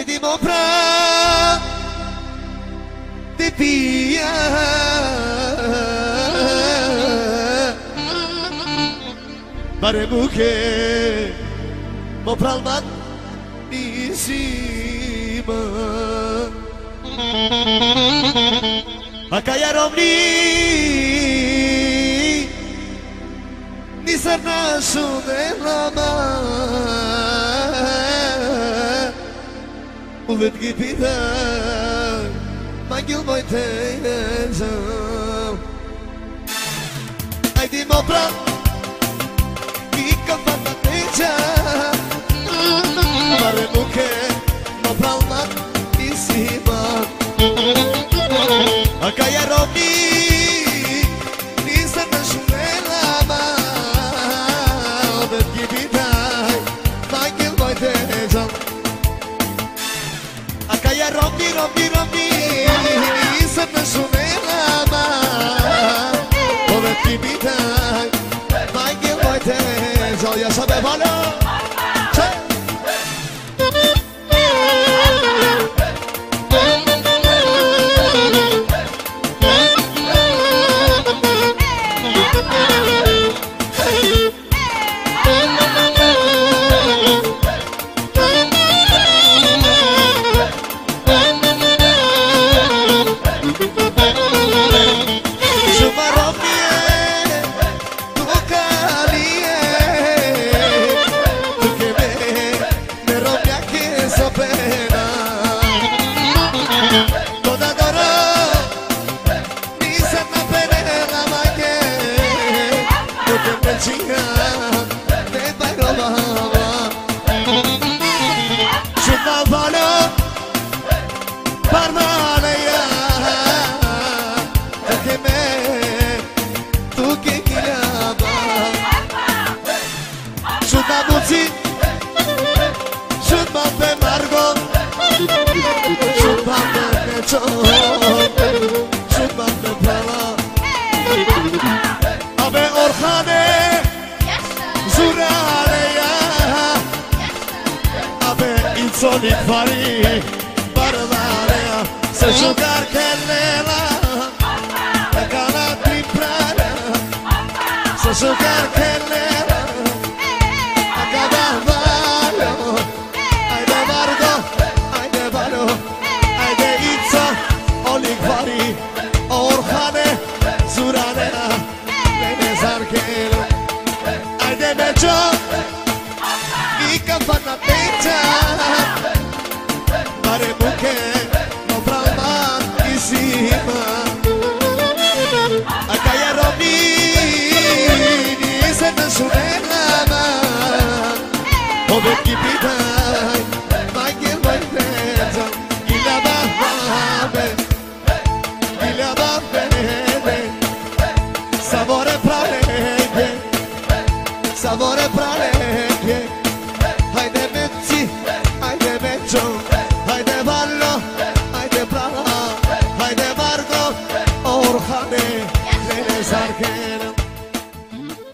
Ajde mo pra Ti pija Bare muke Mo pralman Nisima Akaya romni Nisar nasu de lama Uvet ki pita Mangil moj te nezam Ajdi mo pra Ki ka fata teja Bare muke Mo pralman Nisima Akaya romni Nisar nasu de lama Uvet ki pita Mangil moj te nezam Akaya romni, romni, romni Nisam na sunelama Ovet ki bitaj Majke mojte Zalja sa me valo Abe orhane Zuraleya Abe insolit fari Barvaleya Se jugar kellela Gana triprana Se jugar kellela Agada valo Ajde Margo Ajde valo Ajde Ica Olik fari Orhane Zuraleya Nene zarkelo Ajde međo Ika fana teća Bare muke No pralman Isima Akaya romni Nise na sunelama Ovet ki pitaj Majke mojte Gila babe Gila babe Savore prave Savore prave